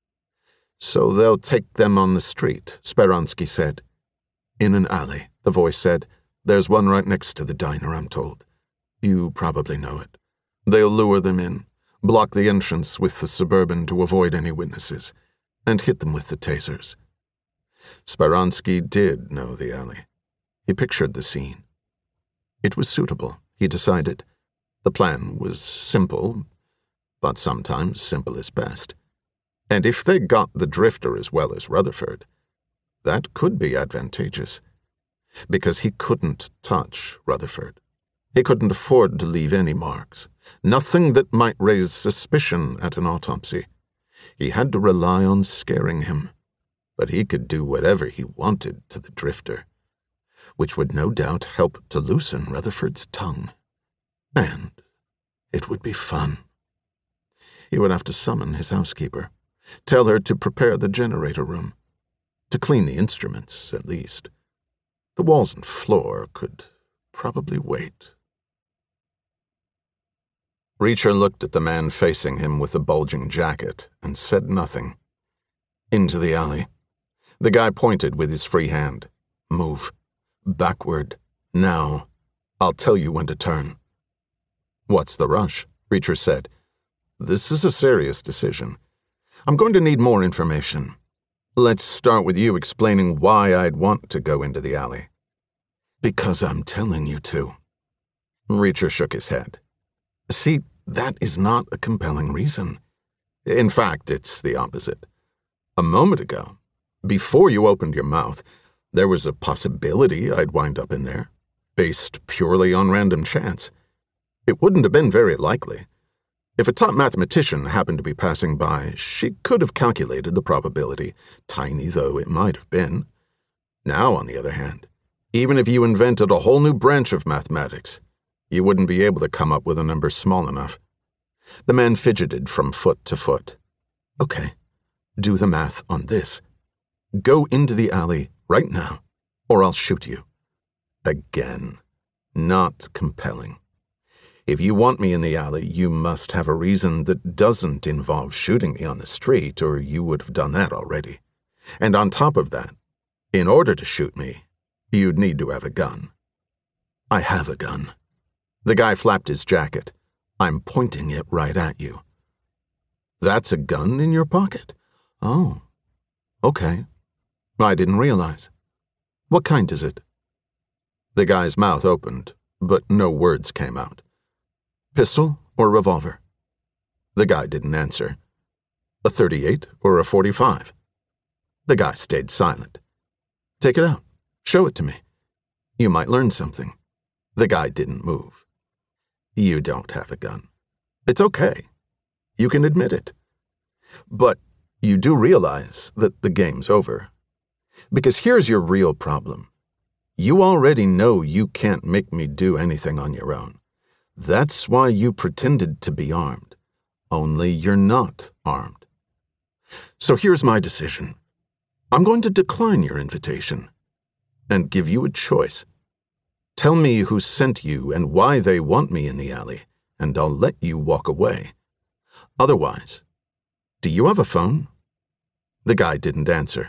"So they'll take them on the street," Speransky said. "In an alley," the voice said. "There's one right next to the diner, I'm told. You probably know it. They'll lure them in, block the entrance with the Suburban to avoid any witnesses, and hit them with the tasers." Speransky did know the alley. He pictured the scene. It was suitable, he decided. The plan was simple, but sometimes simple is best. And if they got the Drifter as well as Rutherford, that could be advantageous. Because he couldn't touch Rutherford. He couldn't afford to leave any marks, nothing that might raise suspicion at an autopsy. He had to rely on scaring him, but he could do whatever he wanted to the Drifter, which would no doubt help to loosen Rutherford's tongue. And it would be fun. He would have to summon his housekeeper, tell her to prepare the generator room, to clean the instruments, at least. The walls and floor could probably wait. Reacher looked at the man facing him with the bulging jacket and said nothing. Into the alley. The guy pointed with his free hand. "Move. Backward. Now. I'll tell you when to turn." "What's the rush?" Reacher said. "This is a serious decision. I'm going to need more information. Let's start with you explaining why I'd want to go into the alley." "Because I'm telling you to." Reacher shook his head. "See, that is not a compelling reason. In fact, it's the opposite. A moment ago, before you opened your mouth, there was a possibility I'd wind up in there, based purely on random chance. It wouldn't have been very likely. If a top mathematician happened to be passing by, she could have calculated the probability, tiny though it might have been. Now, on the other hand, even if you invented a whole new branch of mathematics, you wouldn't be able to come up with a number small enough." The man fidgeted from foot to foot. "Okay, do the math on this. Go into the alley right now, or I'll shoot you." Again, not compelling. If you want me in the alley, you must have a reason that doesn't involve shooting me on the street, or you would have done that already. And on top of that, in order to shoot me, you'd need to have a gun. "I have a gun." The guy flapped his jacket. "I'm pointing it right at you." "That's a gun in your pocket? Oh, okay. I didn't realize. What kind is it?" The guy's mouth opened, but no words came out. "Pistol or revolver?" The guy didn't answer. "A 38 or a 45? The guy stayed silent. "Take it out. Show it to me. You might learn something." The guy didn't move. "You don't have a gun. It's okay. You can admit it. But you do realize that the game's over. Because here's your real problem. You already know you can't make me do anything on your own. That's why you pretended to be armed. Only you're not armed. So here's my decision. I'm going to decline your invitation and give you a choice. Tell me who sent you and why they want me in the alley, and I'll let you walk away. Otherwise, do you have a phone? The guy didn't answer.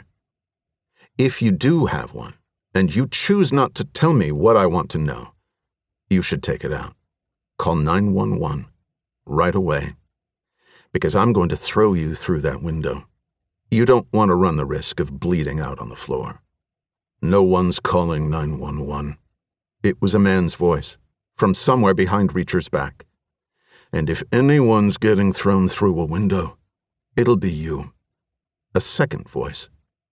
If you do have one, and you choose not to tell me what I want to know, you should take it out. Call 911 right away. Because I'm going to throw you through that window. You don't want to run the risk of bleeding out on the floor. No one's calling 911. It was a man's voice, from somewhere behind Reacher's back. And if anyone's getting thrown through a window, it'll be you. A second voice.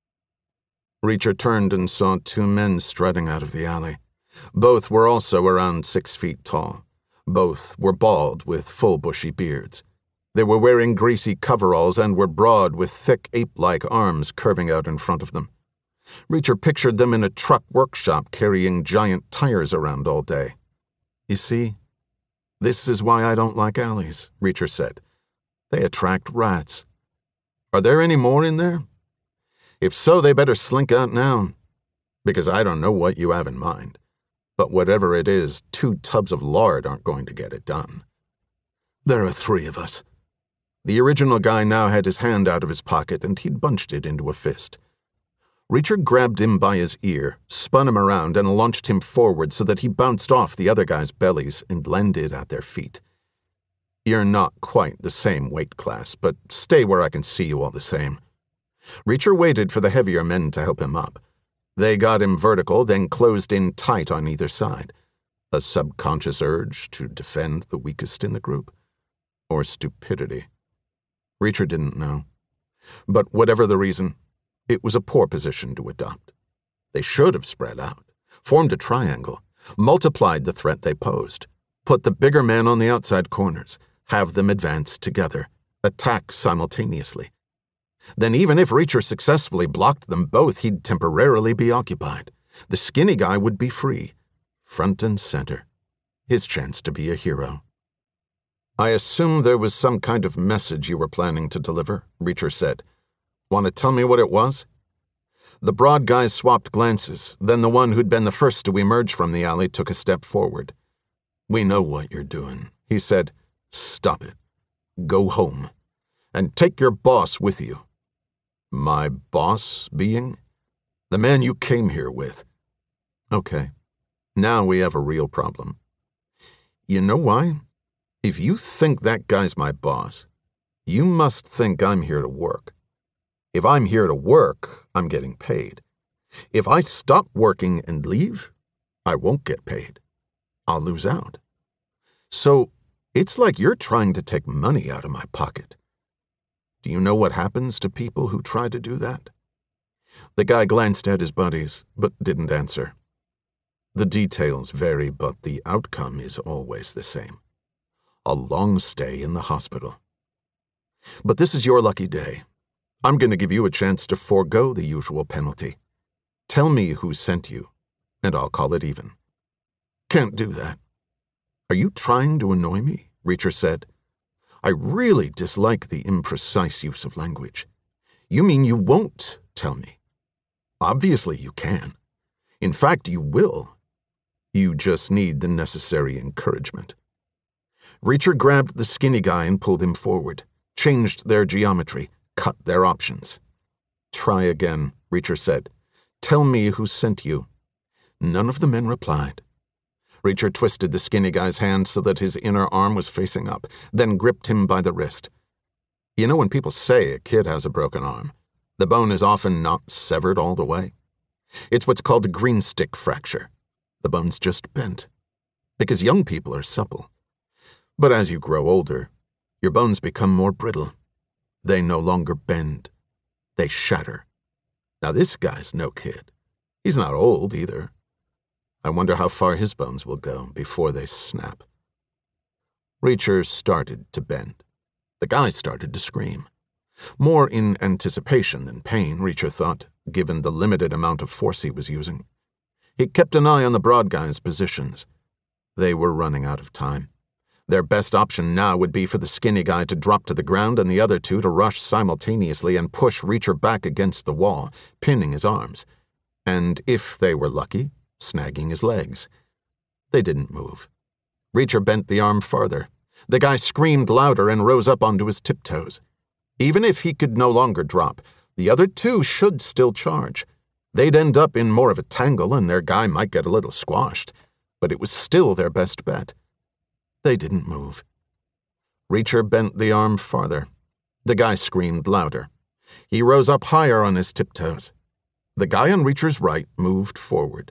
Reacher turned and saw two men strutting out of the alley. Both were also around 6 feet tall. Both were bald with full bushy beards. They were wearing greasy coveralls and were broad with thick ape-like arms curving out in front of them. Reacher pictured them in a truck workshop carrying giant tires around all day. You see, this is why I don't like alleys, Reacher said. They attract rats. Are there any more in there? If so, they better slink out now, because I don't know what you have in mind. But whatever it is, 2 tubs of lard aren't going to get it done. There are 3 of us. The original guy now had his hand out of his pocket, and he'd bunched it into a fist. Reacher grabbed him by his ear, spun him around, and launched him forward so that he bounced off the other guy's bellies and landed at their feet. You're not quite the same weight class, but stay where I can see you all the same. Reacher waited for the heavier men to help him up. They got him vertical, then closed in tight on either side. A subconscious urge to defend the weakest in the group? Or stupidity? Reacher didn't know. But whatever the reason, it was a poor position to adopt. They should have spread out, formed a triangle, multiplied the threat they posed, put the bigger men on the outside corners, have them advance together, attack simultaneously. Then even if Reacher successfully blocked them both, he'd temporarily be occupied. The skinny guy would be free, front and center. His chance to be a hero. I assume there was some kind of message you were planning to deliver, Reacher said. Want to tell me what it was? The broad guys swapped glances, then the one who'd been the first to emerge from the alley took a step forward. We know what you're doing, he said. Stop it. Go home. And take your boss with you. My boss being? The man you came here with. Okay. Now we have a real problem. You know why? If you think that guy's my boss, you must think I'm here to work. If I'm here to work, I'm getting paid. If I stop working and leave, I won't get paid. I'll lose out. So it's like you're trying to take money out of my pocket. Do you know what happens to people who try to do that? The guy glanced at his buddies, but didn't answer. The details vary, but the outcome is always the same. A long stay in the hospital. But this is your lucky day. I'm going to give you a chance to forego the usual penalty. Tell me who sent you, and I'll call it even. Can't do that. Are you trying to annoy me? Reacher said. I really dislike the imprecise use of language. You mean you won't tell me? Obviously you can. In fact, you will. You just need the necessary encouragement. Reacher grabbed the skinny guy and pulled him forward, changed their geometry, cut their options. Try again, Reacher said. Tell me who sent you. None of the men replied. Reacher twisted the skinny guy's hand so that his inner arm was facing up, then gripped him by the wrist. You know when people say a kid has a broken arm, the bone is often not severed all the way? It's what's called a green stick fracture. The bone's just bent. Because young people are supple. But as you grow older, your bones become more brittle. They no longer bend. They shatter. Now this guy's no kid. He's not old either. I wonder how far his bones will go before they snap. Reacher started to bend. The guy started to scream. More in anticipation than pain, Reacher thought, given the limited amount of force he was using. He kept an eye on the broad guys' positions. They were running out of time. Their best option now would be for the skinny guy to drop to the ground and the other two to rush simultaneously and push Reacher back against the wall, pinning his arms. And if they were lucky, snagging his legs. They didn't move. Reacher bent the arm farther. The guy screamed louder and rose up onto his tiptoes. Even if he could no longer drop, the other two should still charge. They'd end up in more of a tangle and their guy might get a little squashed, but it was still their best bet. They didn't move. Reacher bent the arm farther. The guy screamed louder. He rose up higher on his tiptoes. The guy on Reacher's right moved forward.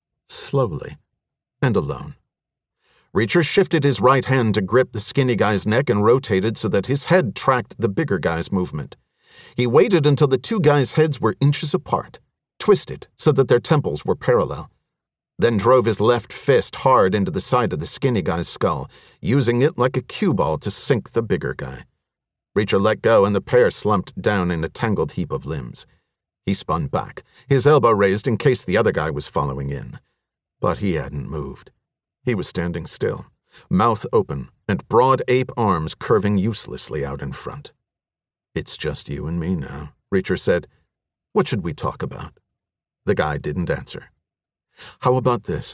Slowly. And alone. Reacher shifted his right hand to grip the skinny guy's neck and rotated so that his head tracked the bigger guy's movement. He waited until the two guys' heads were inches apart, twisted so that their temples were parallel. Then drove his left fist hard into the side of the skinny guy's skull, using it like a cue ball to sink the bigger guy. Reacher let go and the pair slumped down in a tangled heap of limbs. He spun back, his elbow raised in case the other guy was following in. But he hadn't moved. He was standing still, mouth open and broad ape arms curving uselessly out in front. "It's just you and me now," Reacher said. "What should we talk about?" The guy didn't answer. "How about this?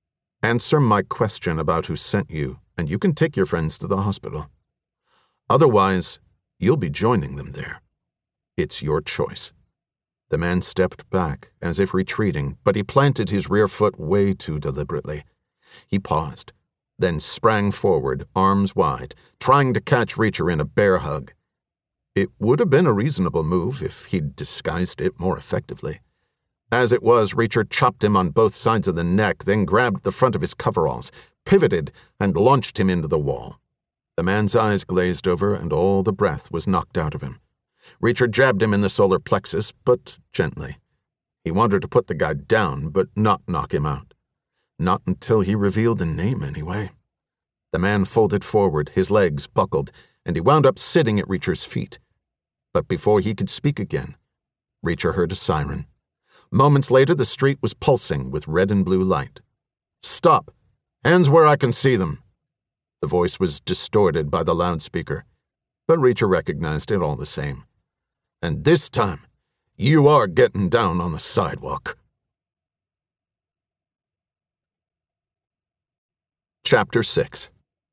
Answer my question about who sent you, and you can take your friends to the hospital. Otherwise, you'll be joining them there. It's your choice." The man stepped back, as if retreating, but he planted his rear foot way too deliberately. He paused, then sprang forward, arms wide, trying to catch Reacher in a bear hug. It would have been a reasonable move if he'd disguised it more effectively. As it was, Reacher chopped him on both sides of the neck, then grabbed the front of his coveralls, pivoted, and launched him into the wall. The man's eyes glazed over, and all the breath was knocked out of him. Reacher jabbed him in the solar plexus, but gently. He wanted to put the guy down, but not knock him out. Not until he revealed a name, anyway. The man folded forward, his legs buckled, and he wound up sitting at Reacher's feet. But before he could speak again, Reacher heard a siren. Moments later, the street was pulsing with red and blue light. "Stop! Hands where I can see them!" The voice was distorted by the loudspeaker, but Reacher recognized it all the same. "And this time, you are getting down on the sidewalk." Chapter 6.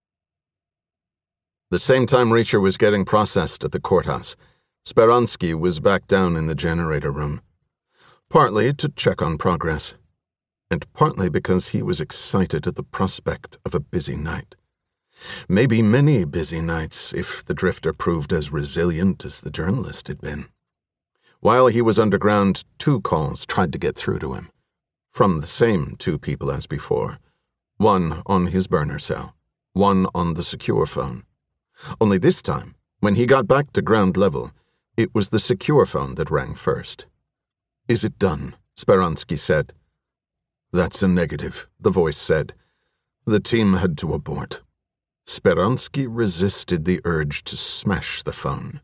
The same time Reacher was getting processed at the courthouse, Speransky was back down in the generator room. Partly to check on progress, and partly because he was excited at the prospect of a busy night. Maybe many busy nights if the drifter proved as resilient as the journalist had been. While he was underground, 2 calls tried to get through to him, from the same 2 people as before, one on his burner cell, one on the secure phone. Only this time, when he got back to ground level, it was the secure phone that rang first. "Is it done?" Speransky said. "That's a negative," the voice said. "The team had to abort." Speransky resisted the urge to smash the phone.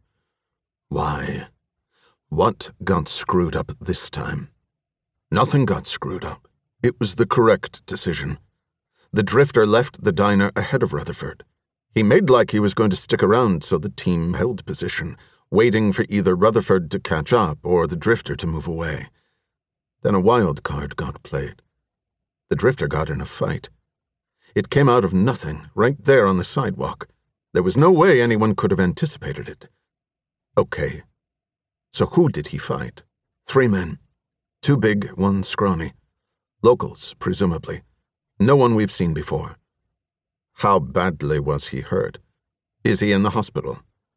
Why? What got screwed up this time? Nothing got screwed up. It was the correct decision. The drifter left the diner ahead of Rutherford. He made like he was going to stick around so the team held position, waiting for either Rutherford to catch up or the drifter to move away. Then a wild card got played. The drifter got in a fight. It came out of nothing, right there on the sidewalk. There was no way anyone could have anticipated it. Okay. So who did he fight? 3 men. 2 big, 1 scrawny. Locals, presumably. No one we've seen before. How badly was he hurt? Is he in the hospital?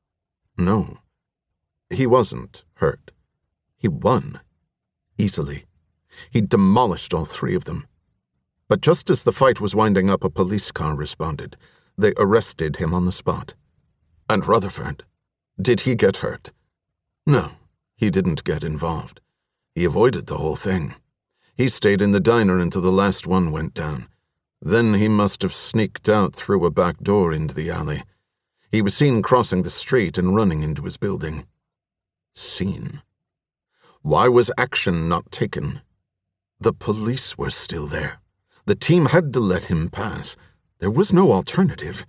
No. He wasn't hurt. He won. Easily. He demolished all 3 of them. But just as the fight was winding up, a police car responded. They arrested him on the spot. And Rutherford, did he get hurt? No, he didn't get involved. He avoided the whole thing. He stayed in the diner until the last one went down. Then he must have sneaked out through a back door into the alley. He was seen crossing the street and running into his building. Seen. Why was action not taken? The police were still there. The team had to let him pass. There was no alternative.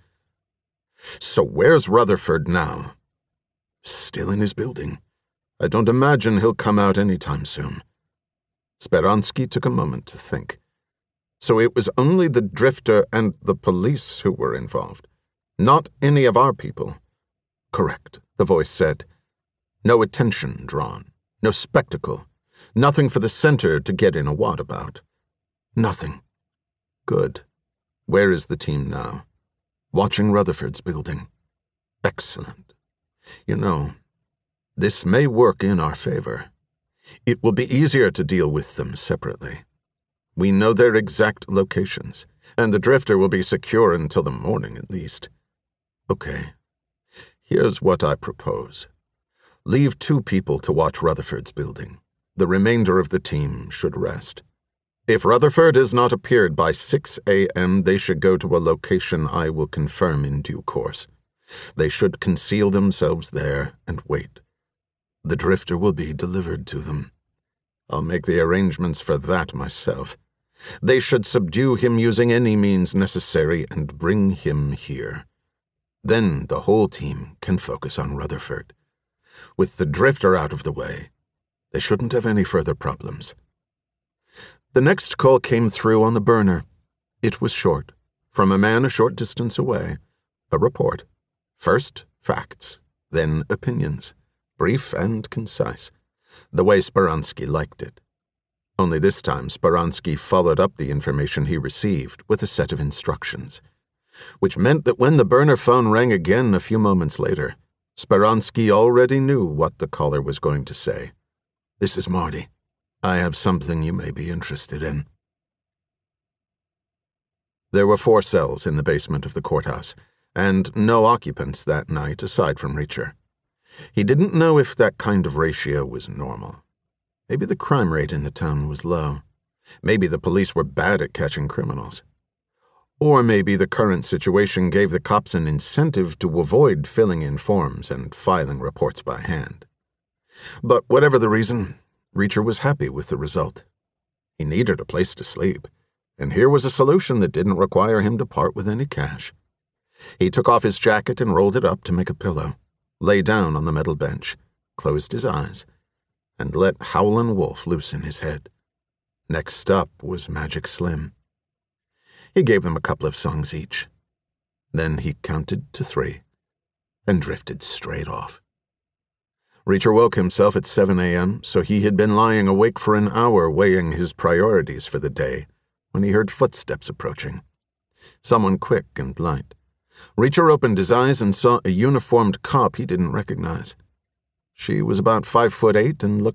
So where's Rutherford now? Still in his building. I don't imagine he'll come out anytime soon. Speransky took a moment to think. So it was only the drifter and the police who were involved, not any of our people. Correct, the voice said. No attention drawn, no spectacle, nothing for the center to get in a wad about. Nothing. Good. Where is the team now? Watching Rutherford's building. Excellent. You know, this may work in our favor. It will be easier to deal with them separately. We know their exact locations, and the drifter will be secure until the morning at least. Okay. Here's what I propose. Leave 2 people to watch Rutherford's building. The remainder of the team should rest. If Rutherford has not appeared by 6 a.m., they should go to a location I will confirm in due course. They should conceal themselves there and wait. The drifter will be delivered to them. I'll make the arrangements for that myself. They should subdue him using any means necessary and bring him here. Then the whole team can focus on Rutherford. With the drifter out of the way, they shouldn't have any further problems. The next call came through on the burner. It was short, from a man a short distance away. A report. First, facts, then opinions. Brief and concise. The way Speransky liked it. Only this time Speransky followed up the information he received with a set of instructions, which meant that when the burner phone rang again a few moments later, Speransky already knew what the caller was going to say. This is Marty. I have something you may be interested in. There were 4 cells in the basement of the courthouse, and no occupants that night aside from Reacher. He didn't know if that kind of ratio was normal. Maybe the crime rate in the town was low. Maybe the police were bad at catching criminals. Or maybe the current situation gave the cops an incentive to avoid filling in forms and filing reports by hand. But whatever the reason, Reacher was happy with the result. He needed a place to sleep, and here was a solution that didn't require him to part with any cash. He took off his jacket and rolled it up to make a pillow, lay down on the metal bench, closed his eyes, and let Howlin' Wolf loose in his head. Next up was Magic Slim. He gave them a couple of songs each. Then he counted to 3 and drifted straight off. Reacher woke himself at 7 a.m., so he had been lying awake for an hour weighing his priorities for the day when he heard footsteps approaching. Someone quick and light. Reacher opened his eyes and saw a uniformed cop he didn't recognize. She was about 5'8" and looked